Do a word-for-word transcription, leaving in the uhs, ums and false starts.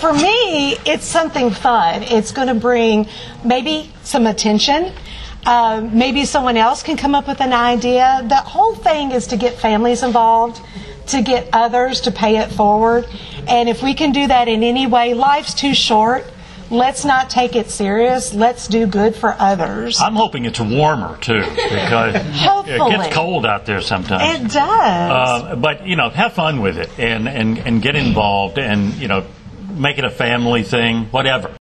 for me, it's something fun. It's going to bring maybe some attention. Uh, maybe someone else can come up with an idea. The whole thing is to get families involved, to get others to pay it forward. And if we can do that in any way, life's too short. Let's not take it serious. Let's do good for others. I'm hoping it's warmer, too, because Hopefully. it gets cold out there sometimes. It does. Uh, but, you know, have fun with it and, and, and get involved and, you know, make it a family thing, whatever.